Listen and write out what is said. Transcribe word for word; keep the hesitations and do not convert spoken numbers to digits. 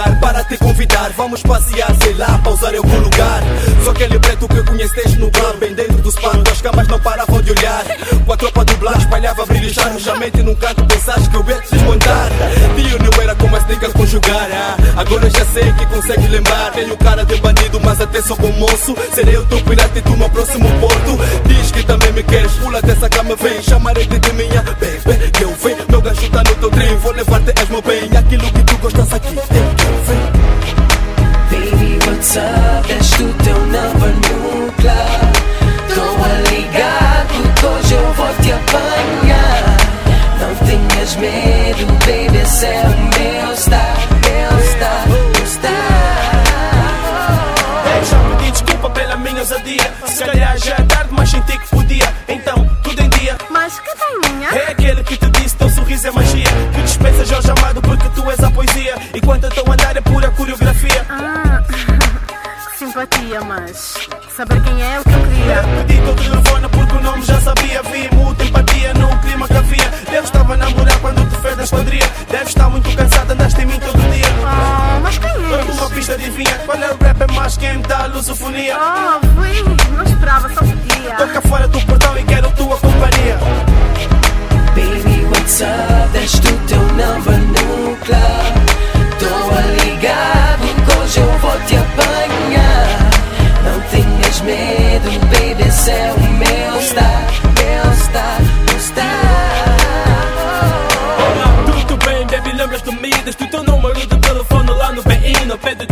ligar para te convidar. Vamos passear, sei lá, pausar em algum lugar. Só aquele preto que conheceste no club, bem dentro do spam, as camas não paravam de olhar. Com a tropa do blá, espalhava brilho, charme, mente num canto, pensaste que eu ia te desmontar. Tio não era como as niggas conjugar, ah. Agora já sei que consegue lembrar. Tenho cara de bandido, mas até sou bom moço. Serei o teu pirata e tu meu próximo porto. Diz que também me queres, pula dessa cama, vem. Chamarei-te de minha baby, que eu venho. Meu gajo tá no teu trem, vou levar-te és meu bem. Aquilo que tu gostas aqui, tem que eu venho. Baby, what's up? Deste o teu number no club. Tô a ligar porque hoje eu vou te apanhar. Não tenhas medo, baby, esse é o meu style, meu style, meu style. Ei, já pedi desculpa pela minha ousadia. Se calhar já é tarde, mas senti que podia. Então, tudo em dia. Mas que tainha? É aquele que te disse, teu sorriso é magia. Que dispensas ao chamado porque tu és a poesia. Enquanto eu estou a andar é pura coreografia. Ah, que simpatia, mas saber quem é o que eu queria. Pedi teu telefone porque o nome já sabia. Vi muita empatia no clima que havia. Deus estava a namorar quando te fez da esquadria. Deves estar muito cansado, andaste em mim todo dia. Oh, mas quem és? Alguma pista adivinha? Qual é o rap é mais quem dá lusofonia? Oh, fui, não esperava, só podia. Toca fora do portão e quero tua companhia. Baby, what's up? Deste o teu number no club. Tô a ligar porque hoje eu vou te apanhar. Não tenhas medo, baby, esse é o meu style, meu style, meu style. Olá, tudo bem, baby, lembras de mim? Deste o teu número de telefone lá no B I, no pé de